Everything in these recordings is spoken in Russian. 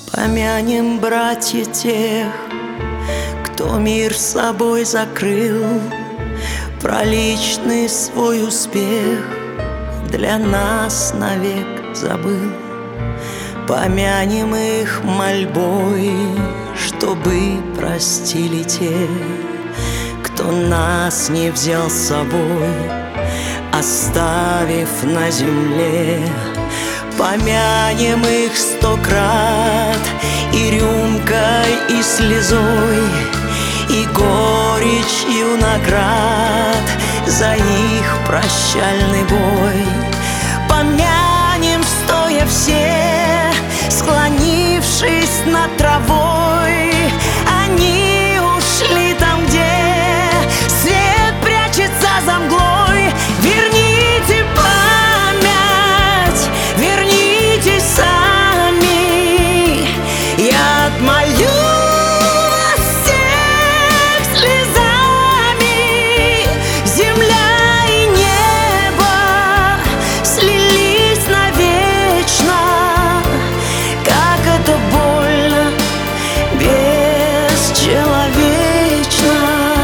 Помянем, братья, тех, кто мир собой закрыл, про личный свой успех для нас навек забыл. Помянем их мольбой, чтобы простили те, кто нас не взял с собой, оставив на земле. Помянем их 100 крат и рюмкой, и слезой, и горечью наград за их прощальный бой. Помянем, стоя все, склонившись над травой. Они ушли там, где свет прячется за мглой. Верните память, вернитесь сами. Я отмолю вас всех слезами. Земля и небо слились навечно. Как это больно, бесчеловечно.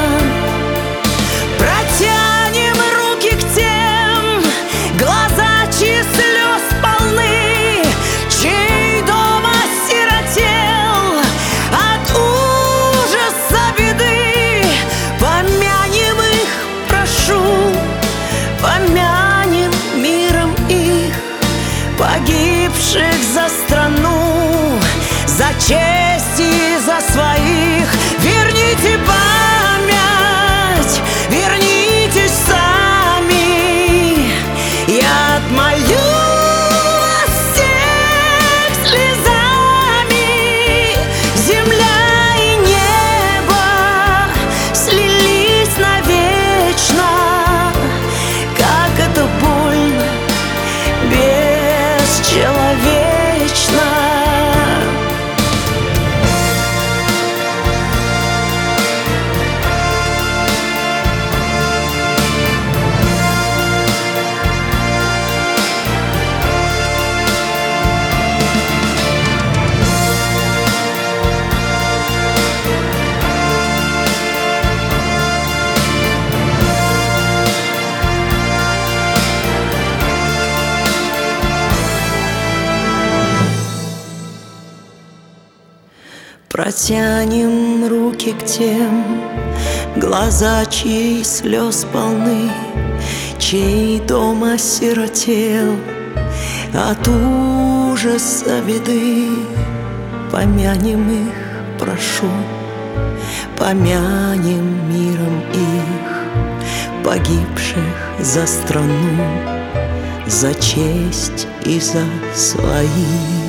Протянем руки к тем, глаза чьи слез полны, чей дом осиротел от ужаса беды. Помянем их, прошу, помянем миром их, погибших за страну, за честь и за своих. Верните память, вернитесь сами. Я отмолю вас всех слезами. Земля и небо слились навечно. Как это больно, бесчеловечно. Протянем руки к тем, глаза чьи слез полны, чей дом осиротел от ужаса беды. Помянем их, прошу, помянем миром их, погибших за страну, за честь и за своих.